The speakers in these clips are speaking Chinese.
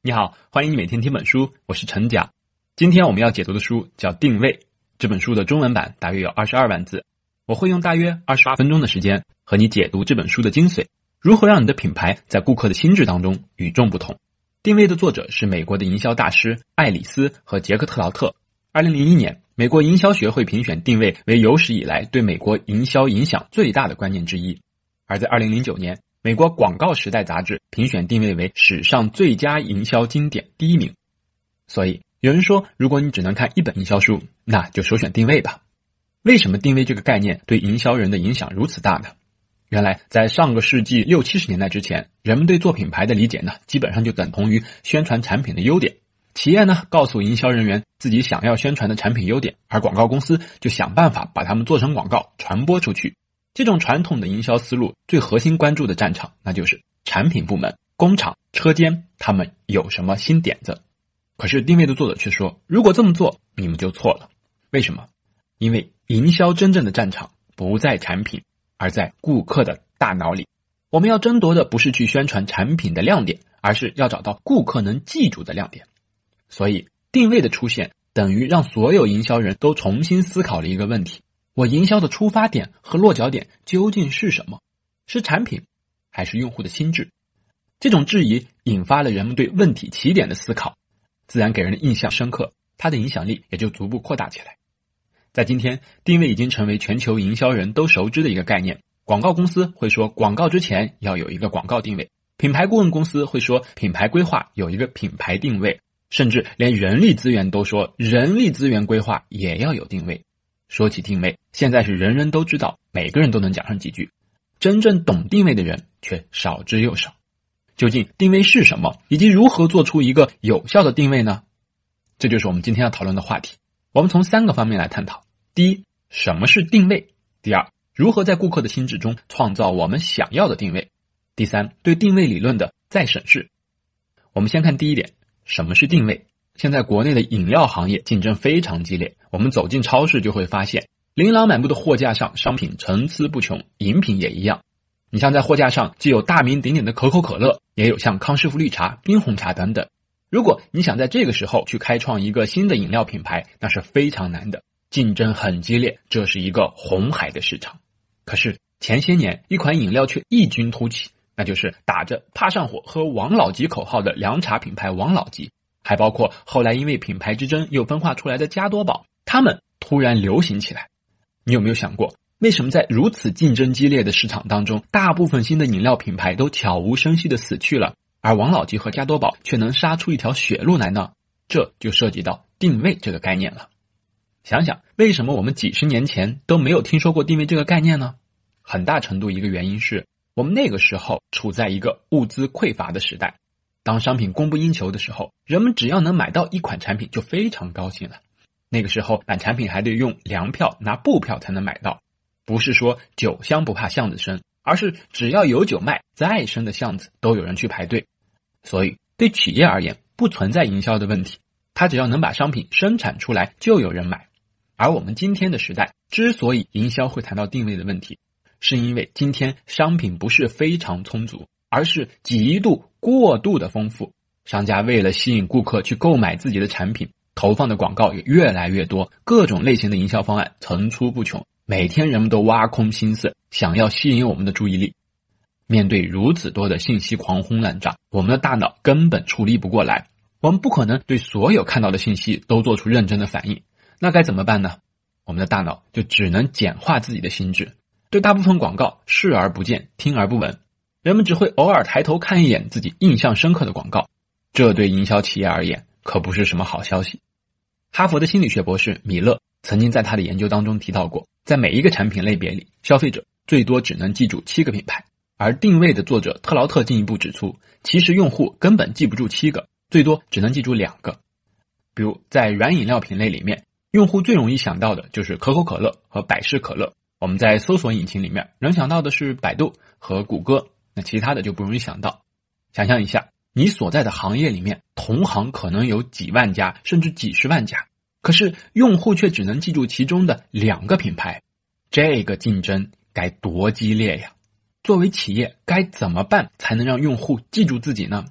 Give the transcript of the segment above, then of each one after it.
你好，欢迎你每天听本书，我是陈甲。今天我们要解读的书叫《定位》，这本书的中文版大约有22万字，我会用大约28分钟的时间和你解读这本书的精髓，如何让你的品牌在顾客的心智当中与众不同。定位的作者是美国的营销大师艾里斯和杰克特劳特。2001年，美国营销学会评选定位为有史以来对美国营销影响最大的观念之一。而在2009年，美国广告时代杂志评选定位为史上最佳营销经典第1名。所以有人说，如果你只能看一本营销书，那就首选定位吧。为什么定位这个概念对营销人的影响如此大呢？原来在上个世纪60、70年代之前，人们对做品牌的理解呢，基本上就等同于宣传产品的优点。企业呢，告诉营销人员自己想要宣传的产品优点，而广告公司就想办法把它们做成广告传播出去。这种传统的营销思路最核心关注的战场，那就是产品部门、工厂、车间，他们有什么新点子。可是定位的作者却说，如果这么做，你们就错了。为什么？因为营销真正的战场不在产品，而在顾客的大脑里。我们要争夺的不是去宣传产品的亮点，而是要找到顾客能记住的亮点。所以定位的出现等于让所有营销人都重新思考了一个问题：我营销的出发点和落脚点究竟是什么？是产品还是用户的心智？这种质疑引发了人们对问题起点的思考，自然给人的印象深刻，它的影响力也就逐步扩大起来。在今天，定位已经成为全球营销人都熟知的一个概念。广告公司会说广告之前要有一个广告定位，品牌顾问公司会说品牌规划有一个品牌定位，甚至连人力资源都说人力资源规划也要有定位。说起定位，现在是人人都知道，每个人都能讲上几句，真正懂定位的人却少之又少。究竟定位是什么，以及如何做出一个有效的定位呢？这就是我们今天要讨论的话题。我们从3个方面来探讨。第一，什么是定位？第二，如何在顾客的心智中创造我们想要的定位？第三，对定位理论的再审视。我们先看第一点，什么是定位？现在国内的饮料行业竞争非常激烈，我们走进超市就会发现，琳琅满目的货架上商品层出不穷，饮品也一样。你像在货架上既有大名鼎鼎的可口可乐，也有像康师傅绿茶、冰红茶等等。如果你想在这个时候去开创一个新的饮料品牌，那是非常难的，竞争很激烈，这是一个红海的市场。可是前些年一款饮料却异军突起，那就是打着怕上火喝王老吉口号的凉茶品牌王老吉，还包括后来因为品牌之争又分化出来的加多宝，他们突然流行起来。你有没有想过，为什么在如此竞争激烈的市场当中，大部分新的饮料品牌都悄无声息地死去了，而王老吉和加多宝却能杀出一条血路来呢？这就涉及到定位这个概念了。想想为什么我们几十年前都没有听说过定位这个概念呢？很大程度一个原因是我们那个时候处在一个物资匮乏的时代，当商品供不应求的时候，人们只要能买到一款产品就非常高兴了。那个时候买产品还得用粮票拿布票才能买到，不是说酒香不怕巷子深，而是只要有酒卖，再深的巷子都有人去排队。所以对企业而言不存在营销的问题，它只要能把商品生产出来就有人买。而我们今天的时代之所以营销会谈到定位的问题，是因为今天商品不是非常充足，而是极度过度的丰富。商家为了吸引顾客去购买自己的产品，投放的广告也越来越多，各种类型的营销方案层出不穷，每天人们都挖空心思想要吸引我们的注意力。面对如此多的信息狂轰滥炸，我们的大脑根本处理不过来，我们不可能对所有看到的信息都做出认真的反应。那该怎么办呢？我们的大脑就只能简化自己的心智，对大部分广告视而不见，听而不闻，人们只会偶尔抬头看一眼自己印象深刻的广告，这对营销企业而言可不是什么好消息。哈佛的心理学博士米勒曾经在他的研究当中提到过，在每一个产品类别里，消费者最多只能记住7个品牌，而定位的作者特劳特进一步指出，其实用户根本记不住7个，最多只能记住2个。比如在软饮料品类里面，用户最容易想到的就是可口可乐和百事可乐，我们在搜索引擎里面能想到的是百度和谷歌，那其他的就不容易想到。想象一下，你所在的行业里面，同行可能有几万家甚至几十万家，可是用户却只能记住其中的2个品牌，这个竞争该多激烈呀！作为企业该怎么办才能让用户记住自己呢？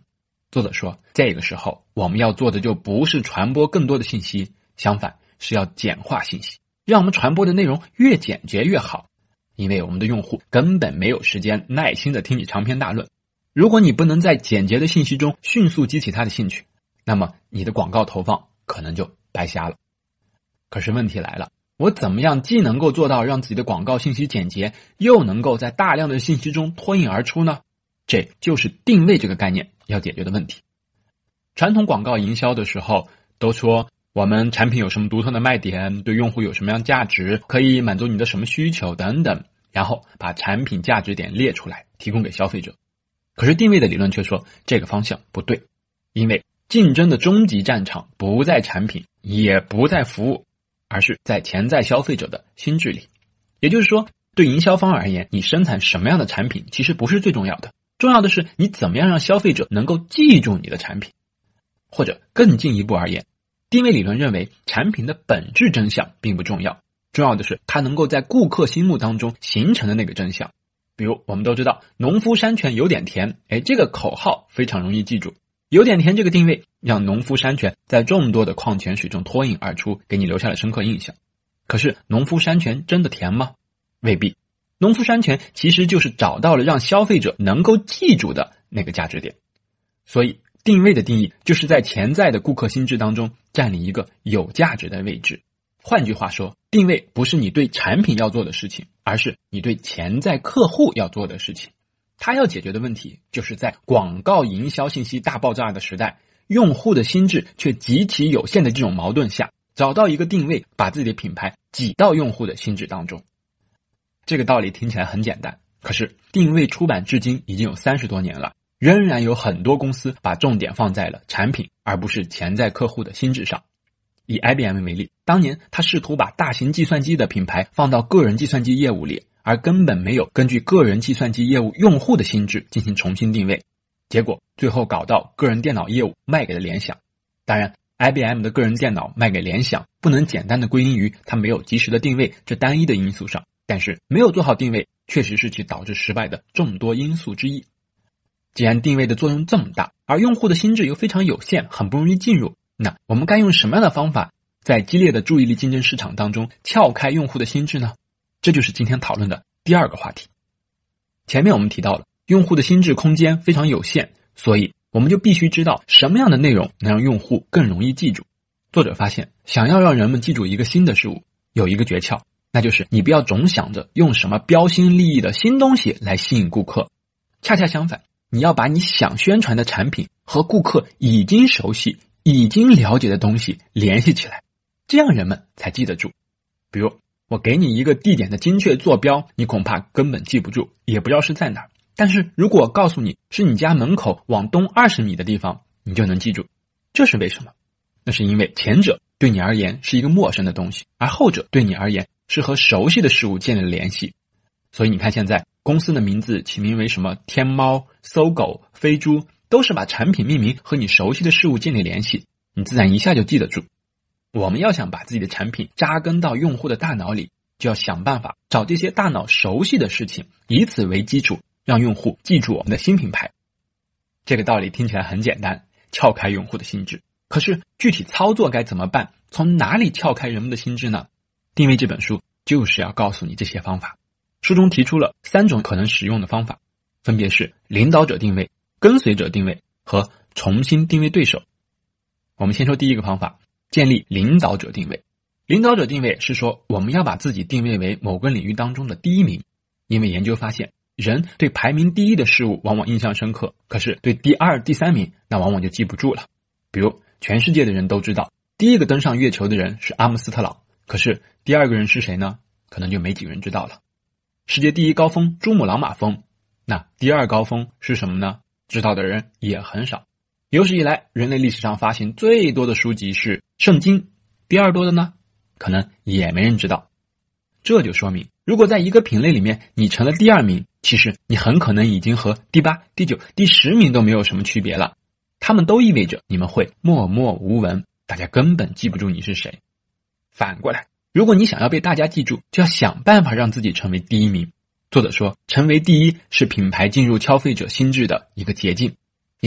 作者说，这个时候我们要做的就不是传播更多的信息，相反是要简化信息，让我们传播的内容越简洁越好。因为我们的用户根本没有时间耐心的听你长篇大论，如果你不能在简洁的信息中迅速激起他的兴趣，那么你的广告投放可能就白瞎了。可是问题来了，我怎么样既能够做到让自己的广告信息简洁，又能够在大量的信息中脱颖而出呢？这就是定位这个概念要解决的问题。传统广告营销的时候都说我们产品有什么独特的卖点，对用户有什么样价值，可以满足你的什么需求等等，然后把产品价值点列出来提供给消费者。可是定位的理论却说这个方向不对，因为竞争的终极战场不在产品，也不在服务，而是在潜在消费者的心智里。也就是说，对营销方而言，你生产什么样的产品其实不是最重要的，重要的是你怎么样让消费者能够记住你的产品。或者更进一步而言，定位理论认为产品的本质真相并不重要，重要的是它能够在顾客心目当中形成的那个真相。比如我们都知道农夫山泉有点甜，这个口号非常容易记住，有点甜这个定位让农夫山泉在众多的矿泉水中脱颖而出，给你留下了深刻印象。可是农夫山泉真的甜吗？未必。农夫山泉其实就是找到了让消费者能够记住的那个价值点。所以定位的定义就是在潜在的顾客心智当中占领一个有价值的位置。换句话说，定位不是你对产品要做的事情，而是你对潜在客户要做的事情。他要解决的问题就是在广告营销信息大爆炸的时代，用户的心智却极其有限的这种矛盾下，找到一个定位，把自己的品牌挤到用户的心智当中。这个道理听起来很简单，可是定位出版至今已经有30多年了，仍然有很多公司把重点放在了产品，而不是潜在客户的心智上。以 IBM 为例，当年他试图把大型计算机的品牌放到个人计算机业务里，而根本没有根据个人计算机业务用户的心智进行重新定位，结果最后搞到个人电脑业务卖给了联想。当然 IBM 的个人电脑卖给联想不能简单的归因于它没有及时的定位这单一的因素上，但是没有做好定位确实是其导致失败的众多因素之一。既然定位的作用这么大，而用户的心智又非常有限，很不容易进入，那我们该用什么样的方法在激烈的注意力竞争市场当中撬开用户的心智呢？这就是今天讨论的第二个话题。前面我们提到了用户的心智空间非常有限，所以我们就必须知道什么样的内容能让用户更容易记住。作者发现，想要让人们记住一个新的事物，有一个诀窍，那就是你不要总想着用什么标新立异的新东西来吸引顾客，恰恰相反，你要把你想宣传的产品和顾客已经熟悉已经了解的东西联系起来，这样人们才记得住。比如我给你一个地点的精确坐标，你恐怕根本记不住，也不知道是在哪儿。但是如果我告诉你是你家门口往东20米的地方，你就能记住。这是为什么？那是因为前者对你而言是一个陌生的东西，而后者对你而言是和熟悉的事物建立了联系。所以你看，现在公司的名字起名为什么天猫、搜狗、飞猪，都是把产品命名和你熟悉的事物建立联系，你自然一下就记得住。我们要想把自己的产品扎根到用户的大脑里，就要想办法找这些大脑熟悉的事情，以此为基础，让用户记住我们的新品牌。这个道理听起来很简单，撬开用户的心智。可是具体操作该怎么办？从哪里撬开人们的心智呢？定位这本书就是要告诉你这些方法。书中提出了3种可能使用的方法，分别是领导者定位、跟随者定位和重新定位对手。我们先说第一个方法，建立领导者定位。领导者定位是说我们要把自己定位为某个领域当中的第一名，因为研究发现，人对排名第一的事物往往印象深刻，可是对第2、第3名那往往就记不住了。比如全世界的人都知道第一个登上月球的人是阿姆斯特朗，可是第2个人是谁呢？可能就没几个人知道了。世界第1高峰珠穆朗玛峰，那第2高峰是什么呢？知道的人也很少。有史以来人类历史上发行最多的书籍是圣经，第2多的呢，可能也没人知道。这就说明，如果在一个品类里面你成了第2名，其实你很可能已经和第8、第9、第10名都没有什么区别了。他们都意味着你们会默默无闻，大家根本记不住你是谁。反过来，如果你想要被大家记住，就要想办法让自己成为第1名。作者说，成为第一是品牌进入消费者心智的一个捷径。因此，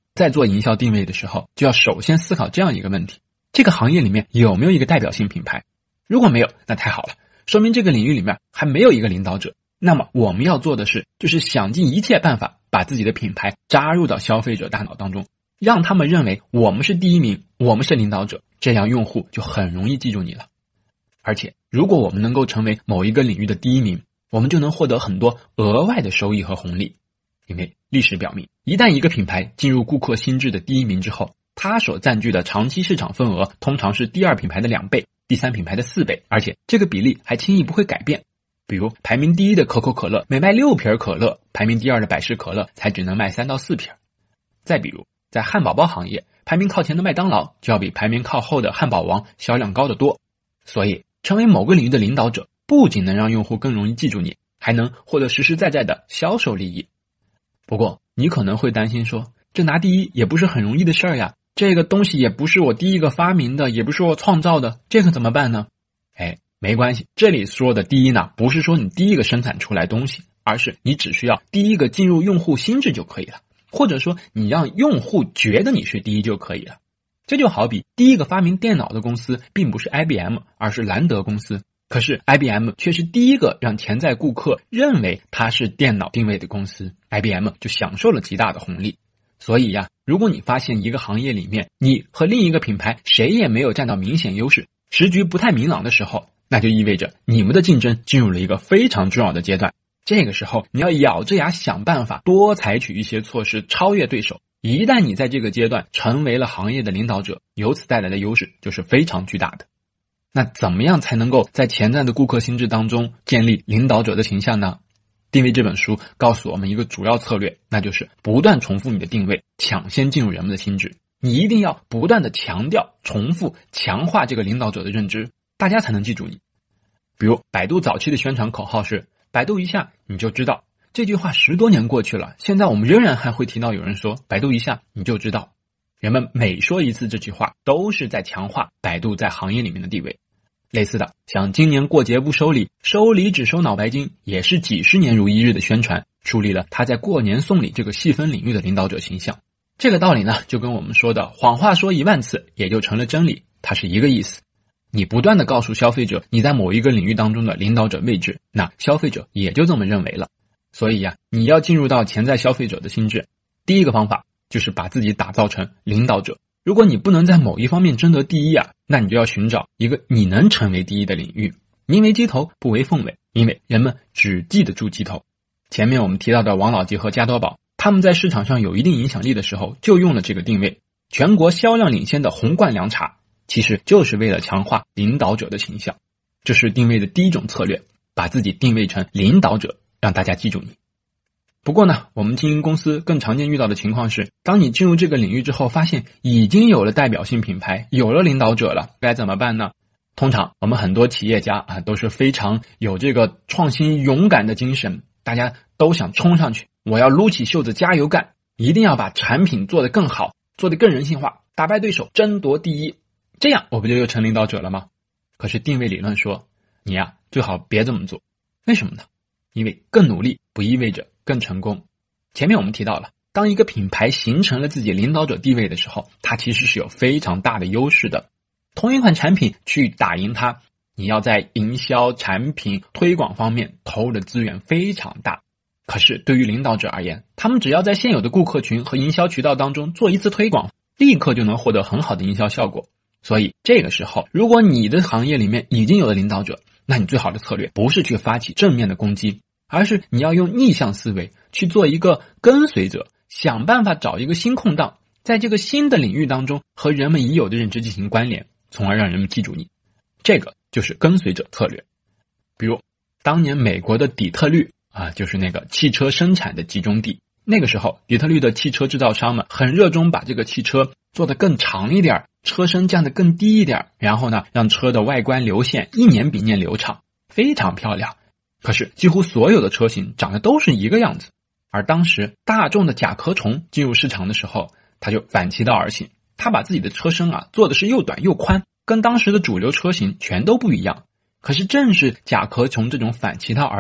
在做营销定位的时候，就要首先思考这样一个问题：这个行业里面有没有一个代表性品牌？如果没有，那太好了，说明这个领域里面还没有一个领导者。那么我们要做的是，就是想尽一切办法把自己的品牌扎入到消费者大脑当中，让他们认为我们是第一名，我们是领导者，这样用户就很容易记住你了。而且如果我们能够成为某一个领域的第一名，我们就能获得很多额外的收益和红利。因为历史表明，一旦一个品牌进入顾客心智的第一名之后，它所占据的长期市场份额通常是第二品牌的2倍，第三品牌的4倍，而且这个比例还轻易不会改变。比如排名第一的可口可乐每卖6瓶可乐，排名第二的百事可乐才只能卖3到4瓶。再比如在汉堡包行业，排名靠前的麦当劳就要比排名靠后的汉堡王销量高得多。所以成为某个领域的领导者，不仅能让用户更容易记住你，还能获得实实在在的销售利益。不过你可能会担心说，这拿第一也不是很容易的事儿呀，这个东西也不是我第一个发明的，也不是我创造的，这个怎么办呢？没关系，这里说的第一呢，不是说你第一个生产出来东西，而是你只需要第一个进入用户心智就可以了，或者说你让用户觉得你是第一就可以了。这就好比第一个发明电脑的公司并不是 IBM， 而是兰德公司，可是 IBM 却是第一个让潜在顾客认为它是电脑定位的公司， IBM 就享受了极大的红利。所以呀，如果你发现一个行业里面你和另一个品牌谁也没有占到明显优势，时局不太明朗的时候，那就意味着你们的竞争进入了一个非常重要的阶段。这个时候你要咬着牙想办法多采取一些措施超越对手。一旦你在这个阶段成为了行业的领导者，由此带来的优势就是非常巨大的。那怎么样才能够在潜在的顾客心智当中建立领导者的形象呢？定位这本书告诉我们一个主要策略，那就是不断重复你的定位，抢先进入人们的心智。你一定要不断的强调、重复、强化这个领导者的认知，大家才能记住你。比如百度早期的宣传口号是百度一下你就知道，这句话10多年过去了，现在我们仍然还会听到有人说百度一下你就知道。人们每说一次这句话，都是在强化百度在行业里面的地位。类似的，像今年过节不收礼，收礼只收脑白金，也是几十年如一日的宣传，树立了他在过年送礼这个细分领域的领导者形象。这个道理呢，就跟我们说的谎话说1万次也就成了真理，它是一个意思。你不断的告诉消费者你在某一个领域当中的领导者位置，那消费者也就这么认为了。所以呀，你要进入到潜在消费者的心智，第一个方法就是把自己打造成领导者。如果你不能在某一方面争得第一啊，那你就要寻找一个你能成为第一的领域。宁为鸡头不为凤尾，因为人们只记得住鸡头。前面我们提到的王老吉和加多宝，他们在市场上有一定影响力的时候就用了这个定位。全国销量领先的红罐凉茶其实就是为了强化领导者的形象。这是定位的第一种策略，把自己定位成领导者，让大家记住你。不过呢，我们经营公司更常见遇到的情况是，当你进入这个领域之后，发现已经有了代表性品牌，有了领导者了，该怎么办呢？通常我们很多企业家都是非常有这个创新勇敢的精神，大家都想冲上去，我要撸起袖子加油干，一定要把产品做得更好，做得更人性化，打败对手，争夺第一，这样我不就又成领导者了吗？可是定位理论说，你最好别这么做。为什么呢？因为更努力不意味着更成功。前面我们提到了，当一个品牌形成了自己领导者地位的时候，它其实是有非常大的优势的。同一款产品去打赢它，你要在营销、产品、推广方面投入的资源非常大。可是对于领导者而言，他们只要在现有的顾客群和营销渠道当中做一次推广，立刻就能获得很好的营销效果。所以这个时候，如果你的行业里面已经有了领导者，那你最好的策略不是去发起正面的攻击，而是你要用逆向思维去做一个跟随者，想办法找一个新空档，在这个新的领域当中和人们已有的认知进行关联，从而让人们记住你。这个就是跟随者策略。比如当年美国的底特律就是那个汽车生产的集中地，那个时候底特律的汽车制造商们很热衷把这个汽车做得更长一点，车身降得更低一点，然后呢，让车的外观流线一年比一年流畅，非常漂亮。可是几乎所有的车型长得都是一个样子。而当时大众的甲壳虫进入市场的时候，他就反其道而行，他把自己的车身做的是又短又宽，跟当时的主流车型全都不一样。可是正是甲壳虫这种反其道而行，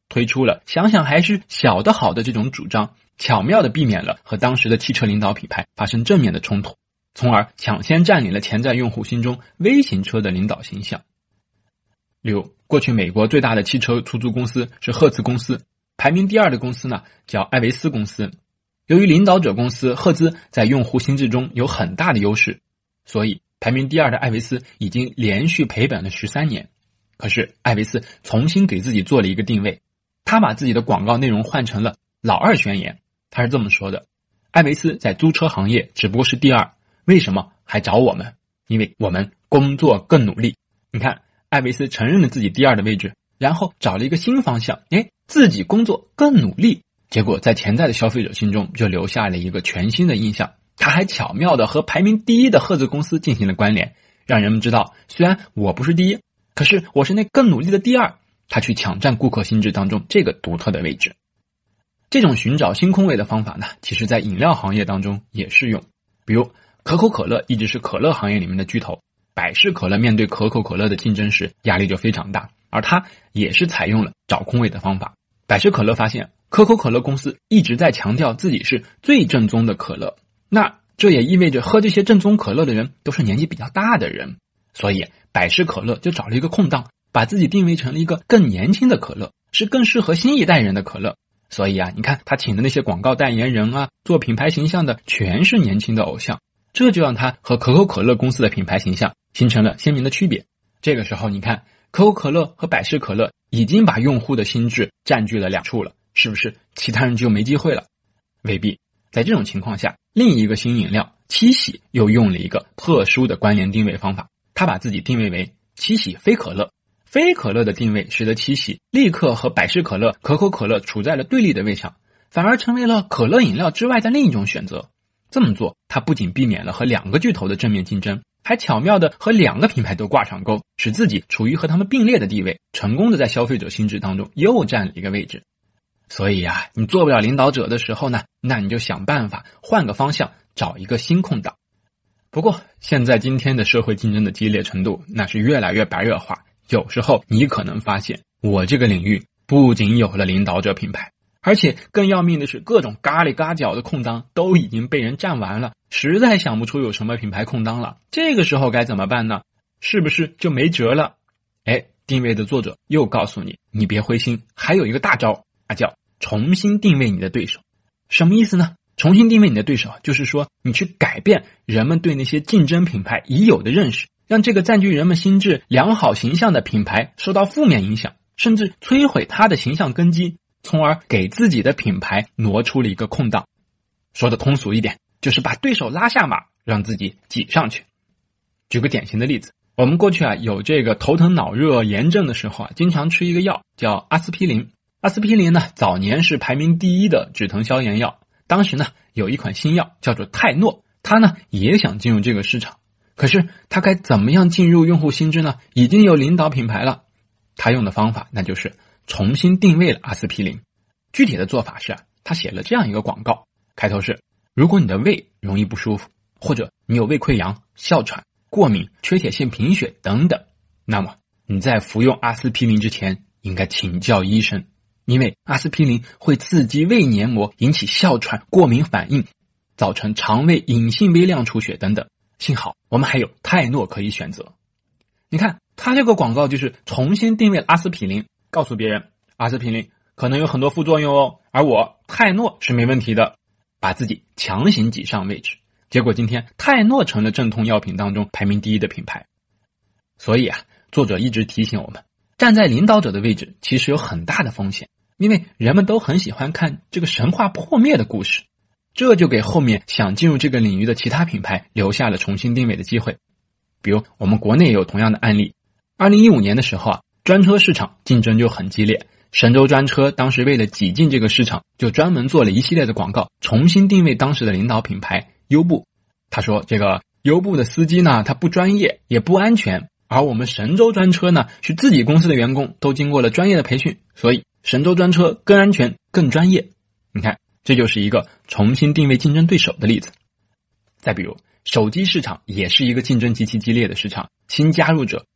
推出了想想还是小的好的这种主张，巧妙地避免了和当时的汽车领导品牌发生正面的冲突，从而抢先占领了潜在用户心中微型车的领导形象。例如，过去美国最大的汽车出租公司是赫兹公司，排名第2的公司呢叫艾维斯公司。由于领导者公司赫兹在用户心智中有很大的优势，所以排名第2的艾维斯已经连续赔本了13年。可是艾维斯重新给自己做了一个定位，他把自己的广告内容换成了老2宣言。他是这么说的：艾维斯在租车行业只不过是第2，为什么还找我们？因为我们工作更努力。你看，艾维斯承认了自己第2的位置，然后找了一个新方向，自己工作更努力，结果在潜在的消费者心中就留下了一个全新的印象。他还巧妙地和排名第1的赫兹公司进行了关联，让人们知道虽然我不是第1，可是我是那更努力的第2，他去抢占顾客心智当中这个独特的位置。这种寻找新空位的方法呢，其实在饮料行业当中也适用。比如可口可乐一直是可乐行业里面的巨头，百事可乐面对可口可乐的竞争时压力就非常大，而它也是采用了找空位的方法。百事可乐发现可口可乐公司一直在强调自己是最正宗的可乐，那这也意味着喝这些正宗可乐的人都是年纪比较大的人，所以百事可乐就找了一个空档，把自己定位成了一个更年轻的可乐，是更适合新一代人的可乐。所以你看他请的那些广告代言人做品牌形象的全是年轻的偶像，这就让他和可口可乐公司的品牌形象形成了鲜明的区别。这个时候你看，可口可乐和百事可乐已经把用户的心智占据了2处了，是不是其他人就没机会了？未必。在这种情况下，另一个新饮料七喜又用了一个特殊的关联定位方法，他把自己定位为七喜非可乐。非可乐的定位使得七喜立刻和百事可乐、可口可乐处在了对立的位上，反而成为了可乐饮料之外的另一种选择。这么做，它不仅避免了和2个巨头的正面竞争，还巧妙地和2个品牌都挂上钩，使自己处于和他们并列的地位，成功的在消费者心智当中又占了一个位置。所以你做不了领导者的时候呢，那你就想办法换个方向，找一个新空档。不过现在今天的社会竞争的激烈程度那是越来越白热化，有时候你可能发现我这个领域不仅有了领导者品牌，而且更要命的是各种嘎里嘎角的空档都已经被人占完了，实在想不出有什么品牌空档了。这个时候该怎么办呢？是不是就没辙了？定位的作者又告诉你，你别灰心，还有一个大招叫重新定位你的对手。什么意思呢？重新定位你的对手就是说你去改变人们对那些竞争品牌已有的认识，让这个占据人们心智良好形象的品牌受到负面影响，甚至摧毁它的形象根基，从而给自己的品牌挪出了一个空档。说的通俗一点，就是把对手拉下马，让自己挤上去。举个典型的例子，我们过去有这个头疼脑热炎症的时候经常吃一个药叫阿司匹林。阿司匹林呢，早年是排名第1的止疼消炎药，当时呢有一款新药叫做泰诺，它呢也想进入这个市场，可是它该怎么样进入用户心智呢？已经有领导品牌了，他用的方法那就是重新定位了阿司匹林。具体的做法是他写了这样一个广告，开头是：如果你的胃容易不舒服，或者你有胃溃疡、哮喘、过敏、缺铁性贫血等等，那么你在服用阿司匹林之前应该请教医生，因为阿司匹林会刺激胃黏膜，引起哮喘、过敏反应，造成肠胃隐性微量出血等等。幸好我们还有泰诺可以选择。你看他这个广告就是重新定位阿司匹林，告诉别人阿司匹林可能有很多副作用哦，而我泰诺是没问题的，把自己强行挤上位置。结果今天泰诺成了镇痛药品当中排名第1的品牌。所以作者一直提醒我们，站在领导者的位置其实有很大的风险，因为人们都很喜欢看这个神话破灭的故事，这就给后面想进入这个领域的其他品牌留下了重新定位的机会。比如我们国内也有同样的案例。2015年的时候专车市场竞争就很激烈，神州专车当时为了挤进这个市场，就专门做了一系列的广告，重新定位当时的领导品牌优步。他说这个优步的司机呢，他不专业也不安全，而我们神州专车呢，是自己公司的员工都经过了专业的培训，所以神州专车更安全更专业。你看，这就是一个重新定位竞争对手的例子。再比如手机市场也是一个竞争极其激烈的市场，新加入者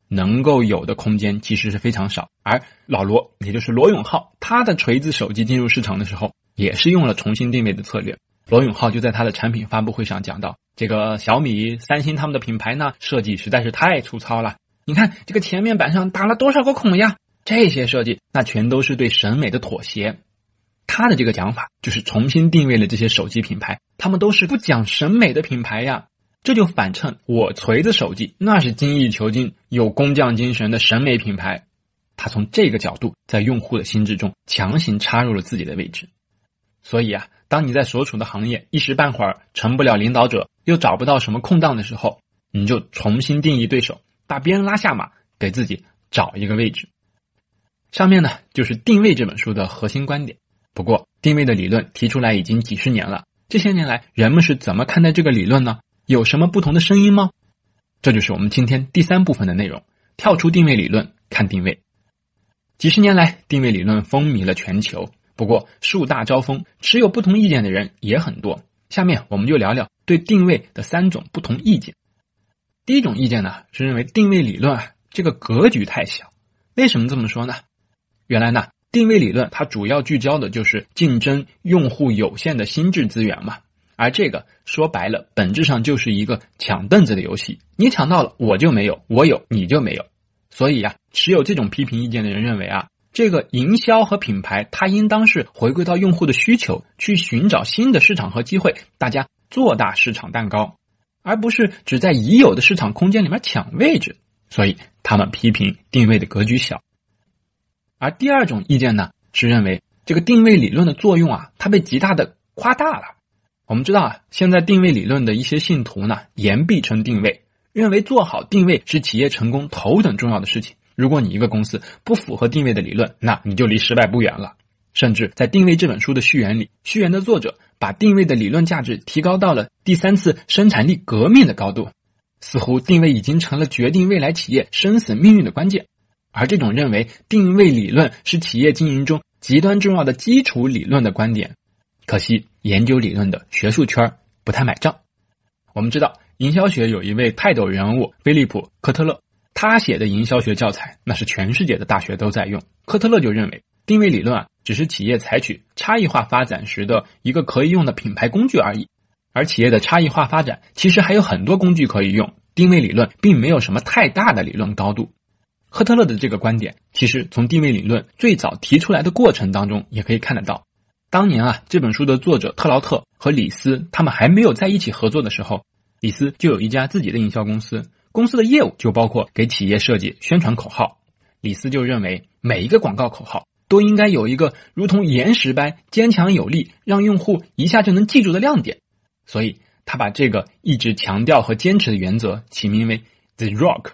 能够有的空间其实是非常少。而老罗，也就是罗永浩，他的锤子手机进入市场的时候也是用了重新定位的策略。罗永浩就在他的产品发布会上讲到，这个小米、三星他们的品牌呢，设计实在是太粗糙了，你看这个前面板上打了多少个孔呀，这些设计那全都是对审美的妥协。他的这个讲法就是重新定位了这些手机品牌，他们都是不讲审美的品牌呀。这就反衬我锤子手机那是精益求精、有工匠精神的审美品牌。他从这个角度在用户的心智中强行插入了自己的位置。所以啊，当你在所处的行业一时半会儿成不了领导者，又找不到什么空档的时候，你就重新定义对手，把别人拉下马，给自己找一个位置。上面呢就是定位这本书的核心观点。不过定位的理论提出来已经几十年了，这些年来人们是怎么看待这个理论呢？有什么不同的声音吗？这就是我们今天第3部分的内容，跳出定位理论看定位。几十年来定位理论风靡了全球，不过树大招风，持有不同意见的人也很多。下面我们就聊聊对定位的3种不同意见。第一种意见呢，是认为定位理论这个格局太小。为什么这么说呢？原来呢，定位理论它主要聚焦的就是竞争用户有限的心智资源嘛，而这个说白了本质上就是一个抢凳子的游戏，你抢到了我就没有，我有你就没有。所以持有这种批评意见的人认为这个营销和品牌它应当是回归到用户的需求，去寻找新的市场和机会，大家做大市场蛋糕，而不是只在已有的市场空间里面抢位置。所以他们批评定位的格局小。而第二种意见呢，是认为这个定位理论的作用它被极大的夸大了。我们知道现在定位理论的一些信徒呢，言必称定位，认为做好定位是企业成功头等重要的事情。如果你一个公司不符合定位的理论，那你就离失败不远了。甚至在定位这本书的序言里，序言的作者把定位的理论价值提高到了第3次生产力革命的高度，似乎定位已经成了决定未来企业生死命运的关键。而这种认为定位理论是企业经营中极端重要的基础理论的观点，可惜研究理论的学术圈不太买账。我们知道营销学有一位泰斗人物菲利普·科特勒，他写的营销学教材那是全世界的大学都在用。科特勒就认为定位理论只是企业采取差异化发展时的一个可以用的品牌工具而已，而企业的差异化发展其实还有很多工具可以用，定位理论并没有什么太大的理论高度。科特勒的这个观点其实从定位理论最早提出来的过程当中也可以看得到。当年这本书的作者特劳特和李斯他们还没有在一起合作的时候，李斯就有一家自己的营销公司，公司的业务就包括给企业设计宣传口号。李斯就认为每一个广告口号都应该有一个如同岩石般坚强有力，让用户一下就能记住的亮点。所以他把这个一直强调和坚持的原则起名为 The Rock，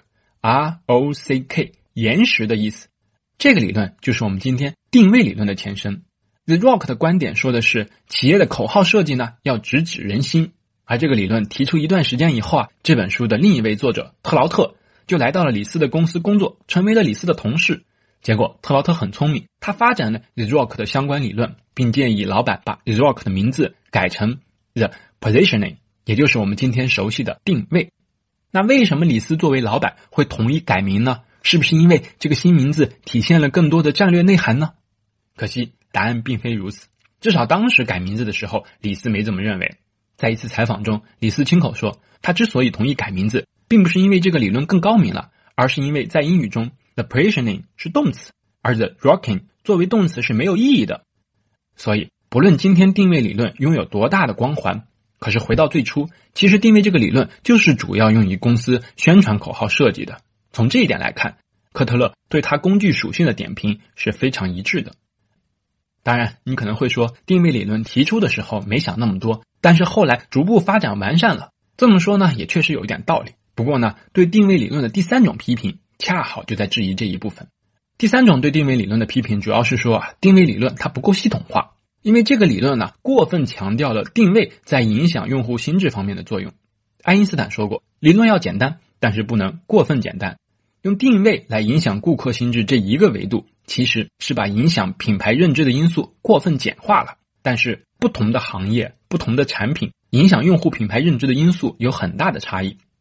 R-O-C-K， 岩石的意思。这个理论就是我们今天定位理论的前身。The Rock 的观点说的是企业的口号设计呢要直指人心。而这个理论提出一段时间以后这本书的另一位作者特劳特就来到了李斯的公司工作，成为了李斯的同事。结果特劳特很聪明，他发展了 The Rock 的相关理论，并建议老板把 The Rock 的名字改成 The Positioning， 也就是我们今天熟悉的定位。那为什么李斯作为老板会同意改名呢？是不是因为这个新名字体现了更多的战略内涵呢？可惜答案并非如此，至少当时改名字的时候李斯没这么认为。在一次采访中，李斯亲口说他之所以同意改名字并不是因为这个理论更高明了，而是因为在英语中 The Positioning 是动词，而 The Rocking 作为动词是没有意义的。所以不论今天定位理论拥有多大的光环，可是回到最初，其实定位这个理论就是主要用于公司宣传口号设计的。从这一点来看，科特勒对他工具属性的点评是非常一致的。当然你可能会说定位理论提出的时候没想那么多，但是后来逐步发展完善了。这么说呢也确实有一点道理。不过呢，对定位理论的第3种批评恰好就在质疑这一部分。第3种对定位理论的批评主要是说定位理论它不够系统化，因为这个理论呢过分强调了定位在影响用户心智方面的作用。爱因斯坦说过，理论要简单，但是不能过分简单。用定位来影响顾客心智这一个维度，其实是把影响品牌认知的因素过分简化了。但是不同的行业、不同的产品影响用户品牌认知的因素有很大的差异。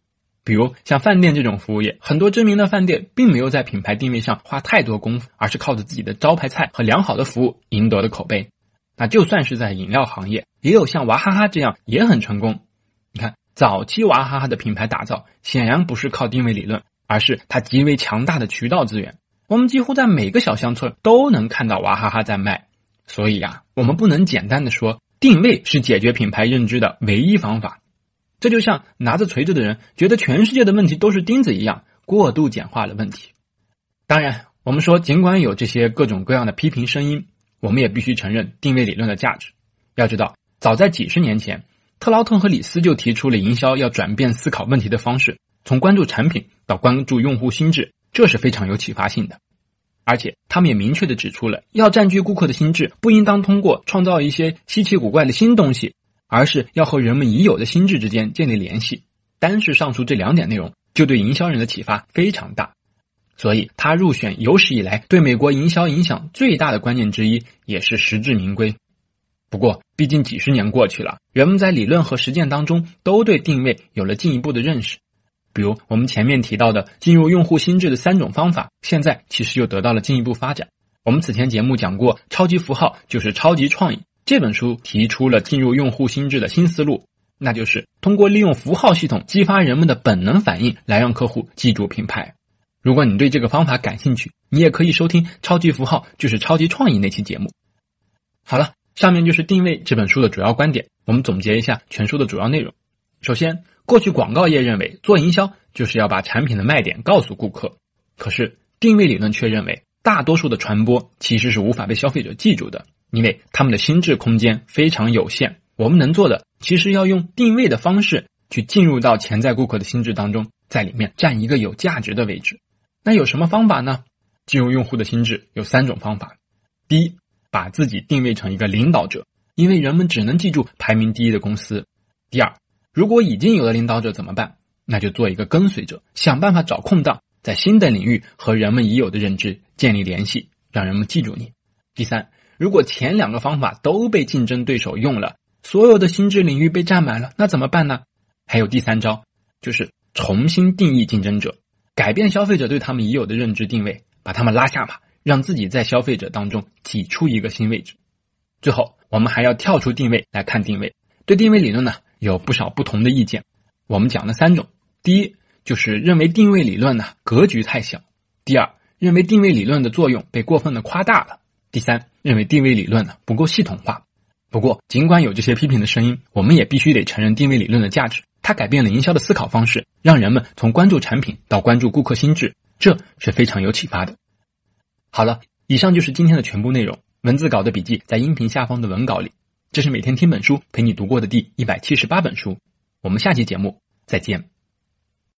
比如像饭店这种服务业，很多知名的饭店并没有在品牌定位上花太多功夫，而是靠着自己的招牌菜和良好的服务赢得的口碑。那就算是在饮料行业，也有像娃哈哈这样也很成功。你看，早期娃哈哈的品牌打造显然不是靠定位理论，而是它极为强大的渠道资源。我们几乎在每个小乡村都能看到娃哈哈在卖。所以我们不能简单的说定位是解决品牌认知的唯一方法。这就像拿着锤子的人觉得全世界的问题都是钉子一样，过度简化了问题。当然，我们说尽管有这些各种各样的批评声音，我们也必须承认定位理论的价值。要知道，早在几十年前，特劳特和李斯就提出了营销要转变思考问题的方式，从关注产品到关注用户心智，这是非常有启发性的。而且他们也明确地指出了，要占据顾客的心智，不应当通过创造一些稀奇古怪的新东西，而是要和人们已有的心智之间建立联系。单是上述这2点内容，就对营销人的启发非常大。所以他入选有史以来对美国营销影响最大的关键之一，也是实至名归。不过毕竟几十年过去了，人们在理论和实践当中都对定位有了进一步的认识。比如我们前面提到的进入用户心智的3种方法，现在其实又得到了进一步发展。我们此前节目讲过，超级符号就是超级创意，这本书提出了进入用户心智的新思路，那就是通过利用符号系统激发人们的本能反应，来让客户记住品牌。如果你对这个方法感兴趣，你也可以收听超级符号就是超级创意那期节目。好了，上面就是定位这本书的主要观点，我们总结一下全书的主要内容。首先，过去广告业认为做营销就是要把产品的卖点告诉顾客，可是定位理论却认为大多数的传播其实是无法被消费者记住的，因为他们的心智空间非常有限。我们能做的其实要用定位的方式去进入到潜在顾客的心智当中，在里面占一个有价值的位置。那有什么方法呢？进入用户的心智有3种方法。第一，把自己定位成一个领导者，因为人们只能记住排名第一的公司。第二，如果已经有了领导者怎么办？那就做一个跟随者，想办法找空档，在新的领域和人们已有的认知建立联系，让人们记住你。第三，如果前2个方法都被竞争对手用了，所有的心智领域被占满了，那怎么办呢？还有第3招，就是重新定义竞争者，改变消费者对他们已有的认知定位，把他们拉下马，让自己在消费者当中挤出一个新位置。最后，我们还要跳出定位来看定位。对定位理论呢，有不少不同的意见。我们讲了3种。第一，就是认为定位理论呢格局太小。第二，认为定位理论的作用被过分的夸大了。第三，认为定位理论呢不够系统化。不过尽管有这些批评的声音，我们也必须得承认定位理论的价值，它改变了营销的思考方式，让人们从关注产品到关注顾客心智，这是非常有启发的。好了，以上就是今天的全部内容，文字稿的笔记在音频下方的文稿里。这是每天听本书陪你读过的第178本书，我们下期节目再见。